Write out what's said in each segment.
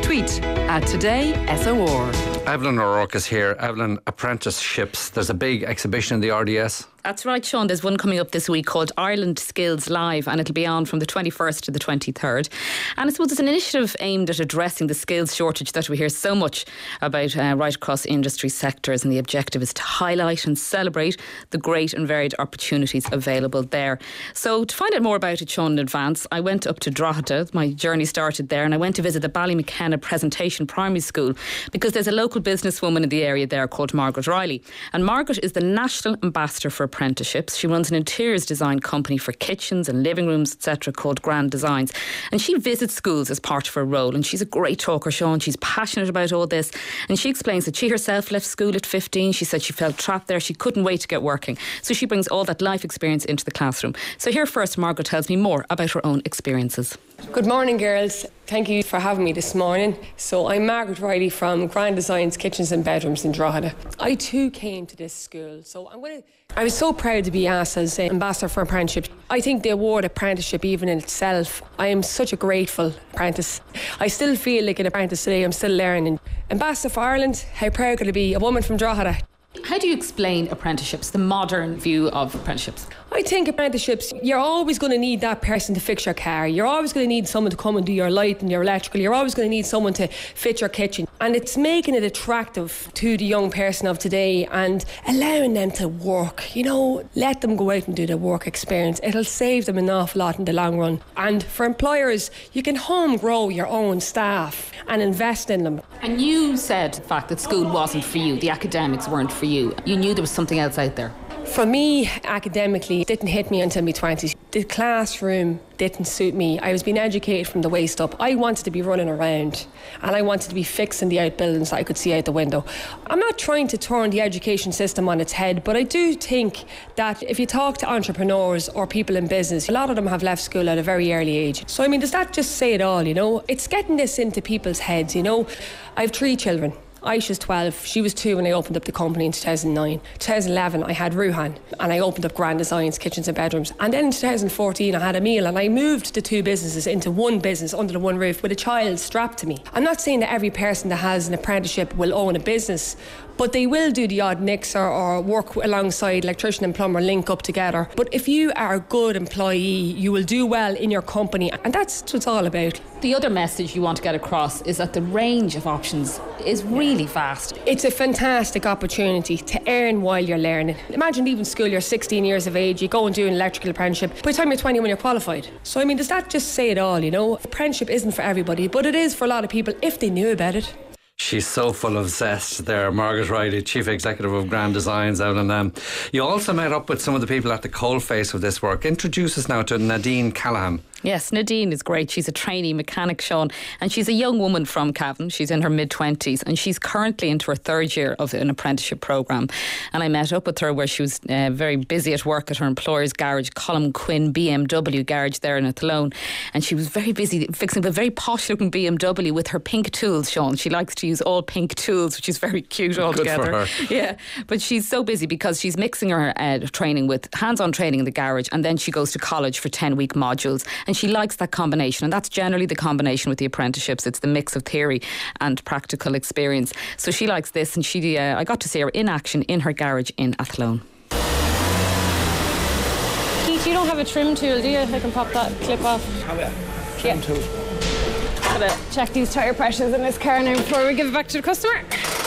Tweet at @TodaySOR. Evelyn O'Rourke is here. Evelyn, apprenticeships. There's a big exhibition in the RDS. That's right, Sean. There's one coming up this week called Ireland Skills Live, and it'll be on from the 21st to the 23rd. And I suppose it's an initiative aimed at addressing the skills shortage that we hear so much about right across industry sectors, and the objective is to highlight and celebrate the great and varied opportunities available there. So to find out more about it, Sean, in advance, I went up to Drogheda. My journey started there, and I went to visit the Ballymckenna Presentation Primary School because there's a local businesswoman in the area there called Margaret Riley. And Margaret is the National Ambassador for Apprenticeships. She runs an interiors design company for kitchens and living rooms, etc., called Grand Designs. And she visits schools as part of her role. And she's a great talker, Sean. She's passionate about all this. And she explains that she herself left school at 15. She said she felt trapped there. She couldn't wait to get working. So she brings all that life experience into the classroom. So here first, Margaret tells me more about her own experiences. Good morning, girls. Thank you for having me this morning. So I'm Margaret Riley from Grand Designs Kitchens and Bedrooms in Drogheda. I too came to this school, so I was so proud to be asked as Ambassador for Apprenticeship. I think the award apprenticeship even in itself, I am such a grateful apprentice. I still feel like an apprentice today. I'm still learning. Ambassador for Ireland, how proud could I be? A woman from Drogheda. How do you explain apprenticeships, the modern view of apprenticeships? I think apprenticeships, you're always going to need that person to fix your car. You're always going to need someone to come and do your light and your electrical. You're always going to need someone to fit your kitchen. And it's making it attractive to the young person of today and allowing them to work. You know, let them go out and do their work experience. It'll save them an awful lot in the long run. And for employers, you can home grow your own staff and invest in them. And you said the fact that school wasn't for you, the academics weren't for you. You knew there was something else out there. For me, academically, it didn't hit me until my 20s. The classroom didn't suit me. I was being educated from the waist up. I wanted to be running around and I wanted to be fixing the outbuildings that I could see out the window. I'm not trying to turn the education system on its head, but I do think that if you talk to entrepreneurs or people in business, a lot of them have left school at a very early age. So, I mean, does that just say it all, you know? It's getting this into people's heads, you know? I have 3 children. Aisha's 12, she was 2 when I opened up the company in 2009. 2011 I had Ruhan and I opened up Grand Designs Kitchens and Bedrooms, and then in 2014 I had Emil, and I moved the 2 businesses into one business under the one roof with a child strapped to me. I'm not saying that every person that has an apprenticeship will own a business, but they will do the odd mixer or work alongside electrician and plumber, link up together. But if you are a good employee, you will do well in your company, and that's what it's all about. The other message you want to get across is that the range of options is really vast. It's a fantastic opportunity to earn while you're learning. Imagine leaving school, you're 16 years of age, you go and do an electrical apprenticeship. By the time you're 21, you're qualified. So, I mean, does that just say it all, you know? Apprenticeship isn't for everybody, but it is for a lot of people if they knew about it. She's so full of zest there, Margaret Riley, Chief Executive of Grand Designs, Evelyn. You also met up with some of the people at the coalface of this work. Introduce us now to Nadine Callaghan. Yes, Nadine is great. She's a trainee mechanic, Sean, and she's a young woman from Cavan. She's in her mid-20s and she's currently into her 3rd year of an apprenticeship programme. And I met up with her where she was very busy at work at her employer's garage, Colm Quinn BMW garage there in Athlone. And she was very busy fixing a very posh-looking BMW with her pink tools, Sean. She likes to use all pink tools, which is very cute altogether. Good for her. Yeah, but she's so busy because she's mixing her training with hands-on training in the garage, and then she goes to college for 10-week modules. And she likes that combination, and that's generally the combination with the apprenticeships. It's the mix of theory and practical experience. So she likes this, and I got to see her in action in her garage in Athlone. Keith, you don't have a trim tool, do you? I can pop that clip off. Oh yeah, trim tool. Gotta check these tyre pressures in this car now before we give it back to the customer.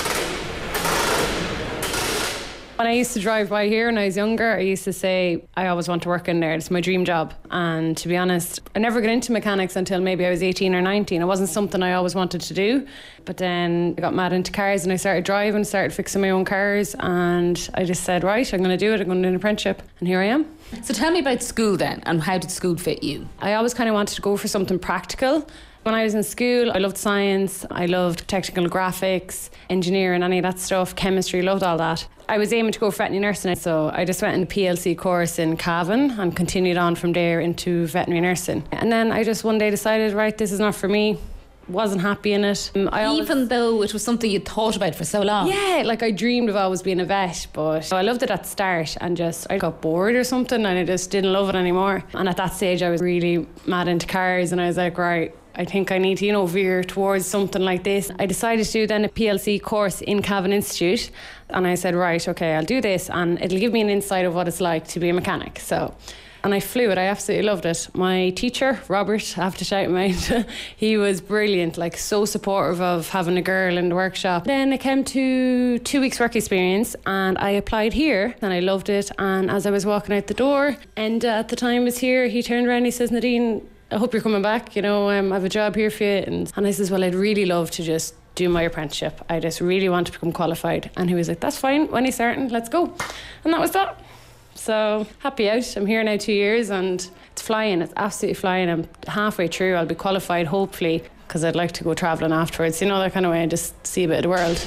When I used to drive by here when I was younger, I used to say, I always want to work in there. It's my dream job. And to be honest, I never got into mechanics until maybe I was 18 or 19. It wasn't something I always wanted to do. But then I got mad into cars and I started driving, started fixing my own cars. And I just said, right, I'm going to do it. I'm going to do an apprenticeship. And here I am. So tell me about school then, and how did school fit you? I always kind of wanted to go for something practical. When I was in school, I loved science, I loved technical graphics, engineering, any of that stuff, chemistry, loved all that. I was aiming to go for veterinary nursing, so I just went in the PLC course in Cavan and continued on from there into veterinary nursing. And then I just one day decided, right, this is not for me. Wasn't happy in it. Even though it was something you'd thought about for so long? Yeah, like I dreamed of always being a vet, but I loved it at the start and I got bored or something and I just didn't love it anymore. And at that stage I was really mad into cars and I was like, right, I think I need to, veer towards something like this. I decided to do then a PLC course in Cavan Institute, and I said, right, okay, I'll do this, and it'll give me an insight of what it's like to be a mechanic. And I flew it. I absolutely loved it. My teacher, Robert, I have to shout him out, he was brilliant, so supportive of having a girl in the workshop. Then it came to 2 weeks work experience, and I applied here, and I loved it. And as I was walking out the door, and at the time was here, he turned around and he says, Nadine, I hope you're coming back, I have a job here for you. And I says, well, I'd really love to just do my apprenticeship. I just really want to become qualified. And he was like, that's fine, when are you starting? Let's go. And that was that. So happy out. I'm here now 2 years and it's flying. It's absolutely flying. I'm halfway through. I'll be qualified, hopefully, because I'd like to go travelling afterwards. That kind of way, and just see a bit of the world.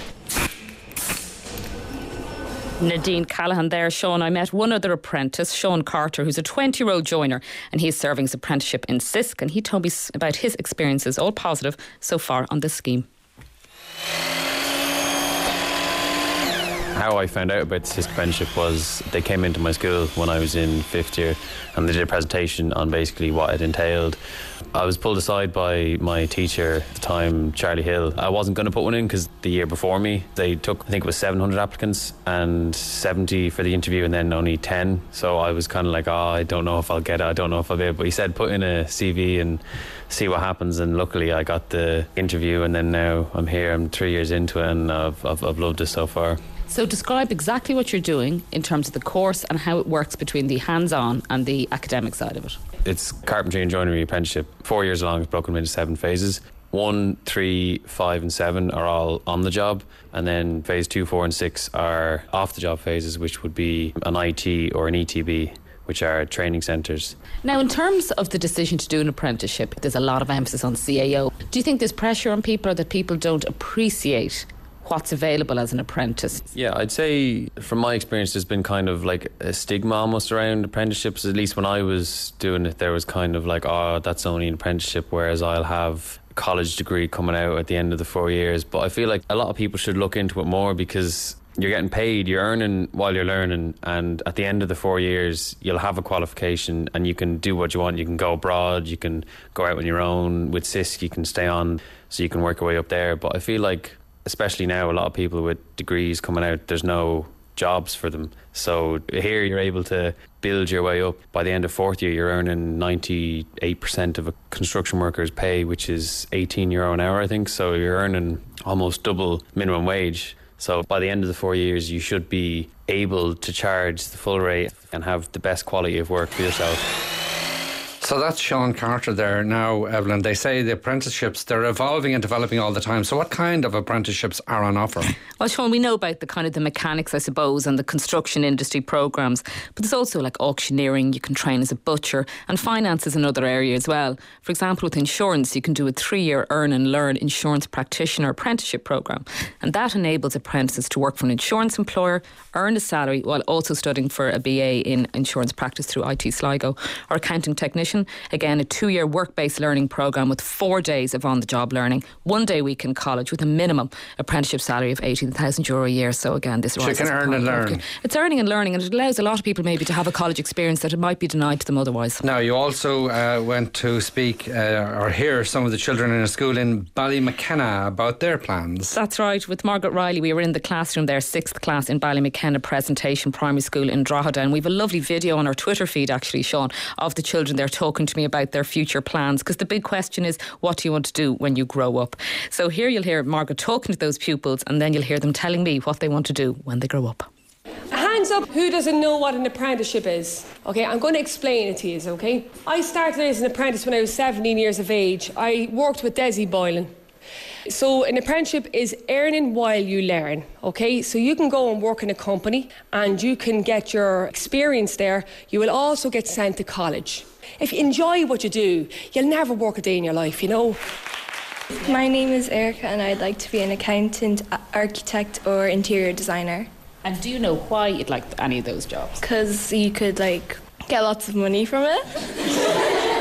Nadine Callaghan there. Sean, I met one other apprentice, Sean Carter, who's a 20-year-old joiner, and he's serving his apprenticeship in CISC, and he told me about his experiences, all positive so far on this scheme. How I found out about the CISC apprenticeship was they came into my school when I was in 5th year and they did a presentation on basically what it entailed. I was pulled aside by my teacher at the time, Charlie Hill. I wasn't going to put one in because the year before me they took, I think it was 700 applicants and 70 for the interview and then only 10. So I was kind of like, I don't know if I'll get it, I don't know if I'll be able. But he said put in a CV and see what happens, and luckily I got the interview and then now I'm here, I'm 3 years into it and I've loved it so far. So describe exactly what you're doing in terms of the course and how it works between the hands-on and the academic side of it. It's carpentry and joinery apprenticeship. 4 years long, it's broken into 7 phases. 1, 3, 5 and 7 are all on the job, and then phase 2, 4 and 6 are off the job phases, which would be an IT or an ETB, which are training centres. Now, in terms of the decision to do an apprenticeship, there's a lot of emphasis on CAO. Do you think there's pressure on people, or that people don't appreciate what's available as an apprentice? Yeah, I'd say from my experience there's been kind of like a stigma almost around apprenticeships. At least when I was doing it, there was kind of like, that's only an apprenticeship, whereas I'll have a college degree coming out at the end of the 4 years. But I feel like a lot of people should look into it more, because you're getting paid, you're earning while you're learning, and at the end of the 4 years you'll have a qualification and you can do what you want. You can go abroad, you can go out on your own. With CISC you can stay on, so you can work your way up there. But I feel like especially now, a lot of people with degrees coming out, there's no jobs for them. So here you're able to build your way up. By the end of 4th year, you're earning 98% of a construction worker's pay, which is €18 an hour, I think. So you're earning almost double minimum wage. So by the end of the 4 years, you should be able to charge the full rate and have the best quality of work for yourself. So that's Sean Carter there. Now, Evelyn, they say the apprenticeships, they're evolving and developing all the time. So what kind of apprenticeships are on offer? Well, Sean, we know about the kind of the mechanics, I suppose, and the construction industry programmes, but there's also like auctioneering, you can train as a butcher, and finance is another area as well. For example, with insurance, you can do a 3-year earn and learn insurance practitioner apprenticeship programme, and that enables apprentices to work for an insurance employer, earn a salary while also studying for a BA in insurance practice through IT Sligo, or accounting technician. Again, a 2-year work-based learning programme with 4 days of on-the-job learning, 1 day week in college with a minimum apprenticeship salary of €18,000 a year. So again, this so you can earn and learn. It's earning and learning, and it allows a lot of people maybe to have a college experience that it might be denied to them otherwise. Now, you also went to speak or hear some of the children in a school in Ballymckenna about their plans. That's right. With Margaret Riley, we were in the classroom there, 6th class in Ballymckenna Presentation Primary School in Drogheda, and we have a lovely video on our Twitter feed, actually, Sean, of the children there talking to me about their future plans, because the big question is, what do you want to do when you grow up? So here you'll hear Margaret talking to those pupils, and then you'll hear them telling me what they want to do when they grow up. Hands up, who doesn't know what an apprenticeship is? Okay, I'm going to explain it to you, okay? I started as an apprentice when I was 17 years of age. I worked with Desi Boylan. So an apprenticeship is earning while you learn, okay? So you can go and work in a company and you can get your experience there. You will also get sent to college. If you enjoy what you do, you'll never work a day in your life, you know? My name is Erica and I'd like to be an accountant, architect or interior designer. And do you know why you'd like any of those jobs? Because you could get lots of money from it.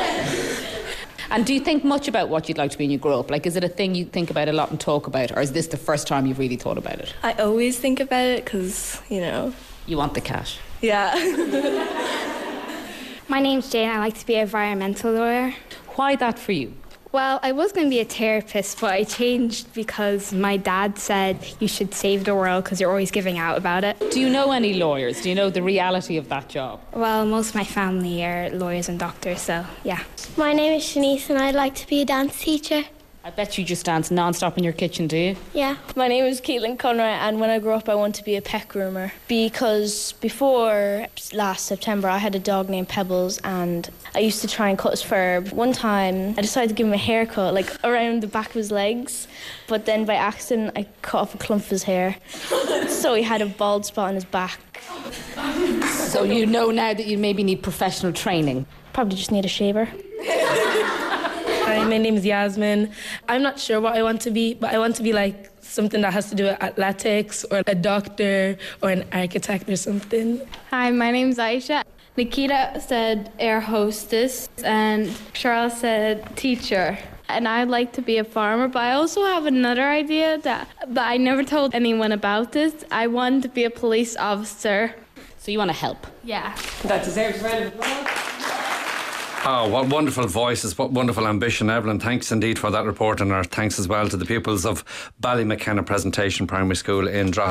And do you think much about what you'd like to be when you grow up? Is it a thing you think about a lot and talk about, or is this the first time you've really thought about it? I always think about it because, You want the cash? Yeah. My name's Jane. I like to be an environmental lawyer. Why that for you? Well, I was going to be a therapist, but I changed because my dad said you should save the world because you're always giving out about it. Do you know any lawyers? Do you know the reality of that job? Well, most of my family are lawyers and doctors, so yeah. My name is Shanice and I'd like to be a dance teacher. I bet you just dance non-stop in your kitchen, do you? Yeah. My name is Caitlin Conroy, and when I grow up I want to be a pet groomer, because before last September I had a dog named Pebbles and I used to try and cut his fur. One time I decided to give him a haircut like around the back of his legs, but then by accident I cut off a clump of his hair so he had a bald spot on his back. So you know now that you maybe need professional training? Probably just need a shaver. Hi, my name is Yasmin. I'm not sure what I want to be, but I want to be like something that has to do with athletics or a doctor or an architect or something. Hi, my name's Aisha. Nikita said air hostess and Charles said teacher. And I'd like to be a farmer, but I also have another idea but I never told anyone about this. I want to be a police officer. So you want to help? Yeah. That deserves a round of applause. Oh, what wonderful voices, what wonderful ambition, Evelyn. Thanks indeed for that report, and our thanks as well to the pupils of Ballymckenna Presentation Primary School in Drogheda.